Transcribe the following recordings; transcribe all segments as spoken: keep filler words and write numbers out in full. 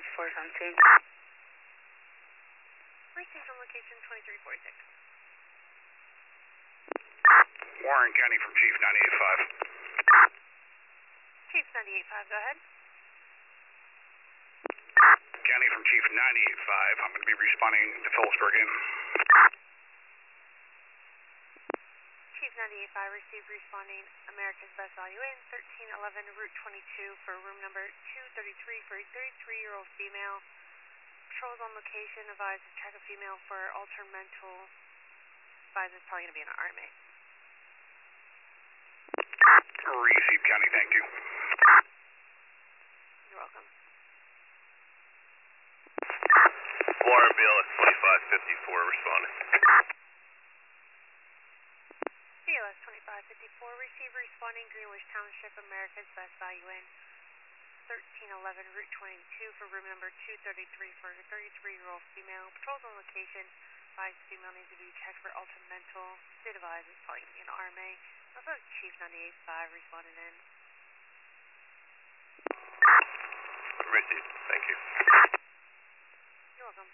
Force on scene. Received on location twenty-three forty-six. Warren County from Chief ninety-eight five. Chief ninety-eight five, go ahead. County from Chief ninety-eight five. I'm going to be responding to Phillipsburg in. Chief ninety-eight five, received responding America's Best Value in thirteen eleven Route twenty-two for room number two thirty-three for a thirty-three-year-old female. Patrols on location, advise to check a female for altered mental. Advise it's probably going to be an R M A. Received, County, thank you. You're welcome. Warren B L S twenty-five fifty-four responding. B L S twenty-five fifty-four, receive responding Greenwich Township, America's Best Value in thirteen eleven Route twenty-two for room number two thirty-three for a thirty-three-year-old female. Patrols on location, advise female needs to be checked for altered mental. State advise it's probably going to be an R M A. Also, Chief ninety-eight five responding in. Received, thank you. You're welcome.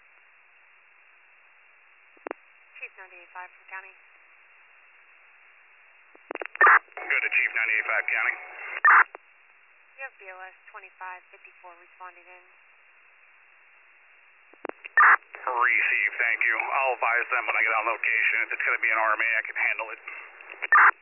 Chief ninety-eight five from County. Good to Chief ninety-eight five, County. You have B L S twenty-five fifty-four responding in. Received, thank you. I'll advise them when I get on location. If it's going to be an R M A, I can handle it.